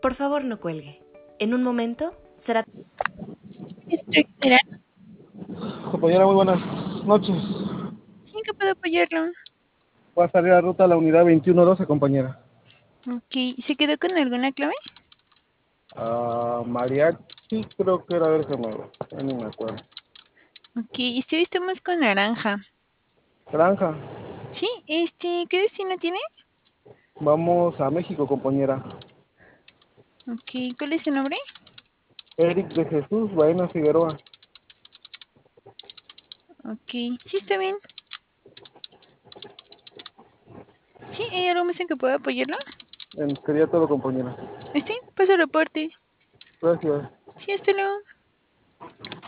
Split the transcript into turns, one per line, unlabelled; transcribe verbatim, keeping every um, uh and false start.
Por favor, no cuelgue. En un momento será...
Instructora,
Compañera, muy buenas noches.
¿en qué puedo apoyarlo?
Va a salir a ruta a la unidad veintiuno doce, compañera.
Ok, ¿se quedó con alguna clave?
Ah, mariachi, creo que era, a ver, déjame ver, ya ni me acuerdo.
Ok, este hoy estamos con naranja.
Granja,
Sí, este, ¿qué destino tiene?
vamos a México, compañera.
Ok, ¿cuál es su nombre?
Eric de Jesús Baena Figueroa.
Ok, sí, está bien. Sí, ¿hay algo más en que pueda apoyarlo?
En- Sería todo, compañera.
Este, paso reporte.
Gracias.
Sí, hasta luego.